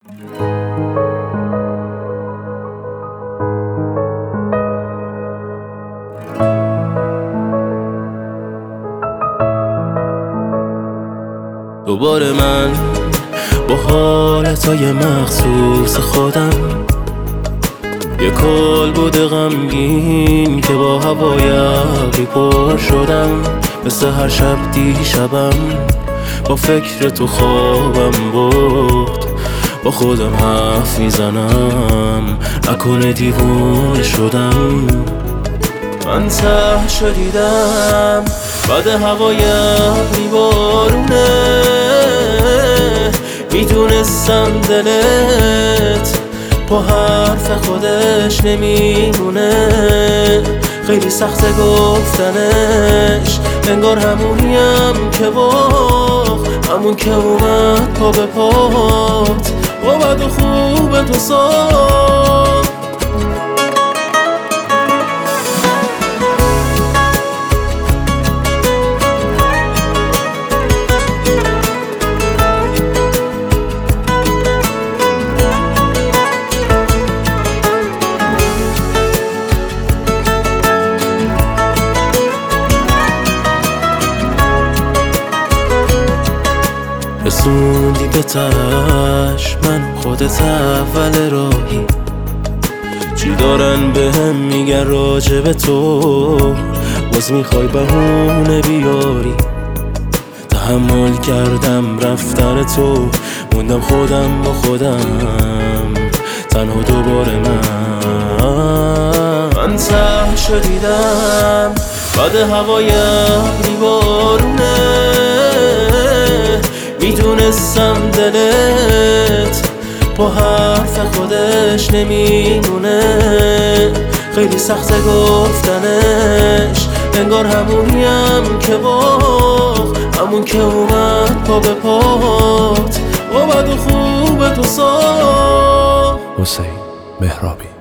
دوباره من با حالتهای مخصوص خودم یه کالبد غمگین که با هوای ابری پر شدم. مثل هر شب دیشبم با فکر تو خوابم بود، با خودم حرف میزنم نکنه دیوونه شدم. من ته شدیدم بعد هوای ابری بارونه، میدونستم دلت با حرف خودش نمیمونه. خیلی سخته گفتنش، انگار همونیم که باخت، همون که اومد پا به پات با بد و خوب تو ساخت. رسوندی به تش، من خودت اول راهی. چی دارن به هم میگن راجع به تو، باز میخوای بهونه بیاری. تحمل کردم رفتن تو، موندم خودم با خودم تنها. دوباره من ته شدیدم بعد هوای ابری بارونه، میدونستم دلت با حرف خودش نمیمونه. خیلی سخته گفتنش، انگار همونیم که باخت، همون که اومد پا به پات با بد و خوب تو ساخت. حسین مهرابی.